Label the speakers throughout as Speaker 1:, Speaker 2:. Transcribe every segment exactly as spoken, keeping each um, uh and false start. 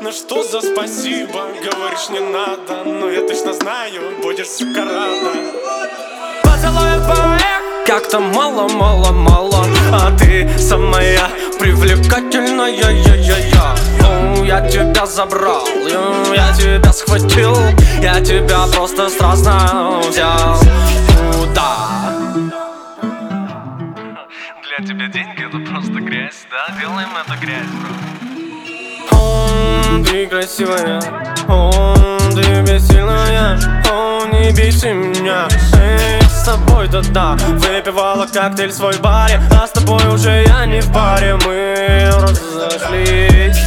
Speaker 1: на что за спасибо? Говоришь, не надо, но я точно знаю, будешь, сука, рада. Поцелуй поэх, как-то мало-мало-мало, а ты самая привлекательная, я-я-я. О, я тебя забрал, я тебя схватил, я тебя просто страстно взял. Куда?
Speaker 2: Для тебя деньги это просто грязь, да? Делаем это грязь, бро.
Speaker 1: О, ты красивая, о, ты бессильная, о, не беси меня. Эй, с тобой-то да, выпивала коктейль свой в баре, а с тобой уже я не в паре. Мы разошлись,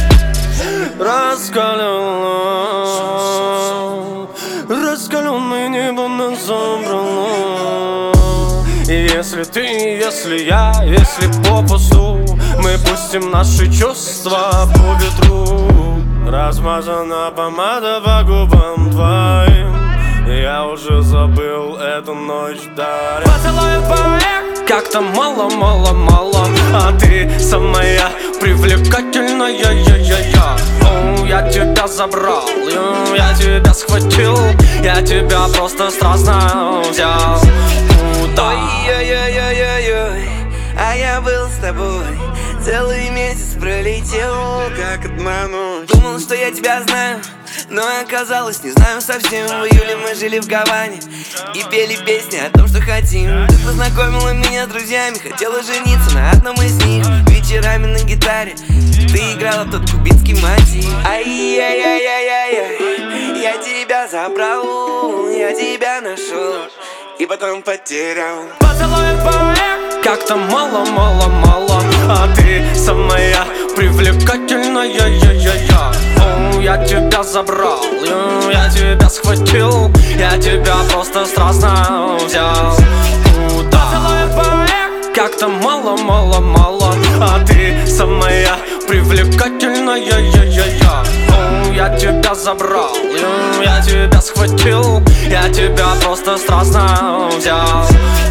Speaker 1: раскалено, раскаленное небо нас забрало. И если ты, если я, если попусту, мы пустим наши чувства по ветру. Размазана помада по губам твоим, я уже забыл эту ночь даря. Поцелуй поэх, как-то мало-мало-мало, а ты самая привлекательная, я-я-я. О, я тебя забрал, я тебя схватил, я тебя просто страстно взял. Куда?
Speaker 3: Ой-ой-ой-ой-ой, а я был с тобой, целый месяц пролетел, как обмануть. Думал, что я тебя знаю, но оказалось, не знаю совсем. В июле мы жили в Гаване и пели песни о том, что хотим. Ты познакомила меня с друзьями, хотела жениться на одном из них. Вечерами на гитаре ты играла тот кубинский мотив. Ай-яй-яй-яй-яй, я тебя забрал, я тебя нашел и потом потерял.
Speaker 1: Поцелуй поэх, как-то мало-мало-мало, а ты самая привлекательная, я-я-я. О, я тебя забрал, я тебя схватил, я тебя просто страстно взял. Куда? Поцелуй поэх, как-то мало-мало-мало, а ты самая привлекательная, я-я-я. О, я тебя забрал, я тебя схватил, я тебя просто страстно взял.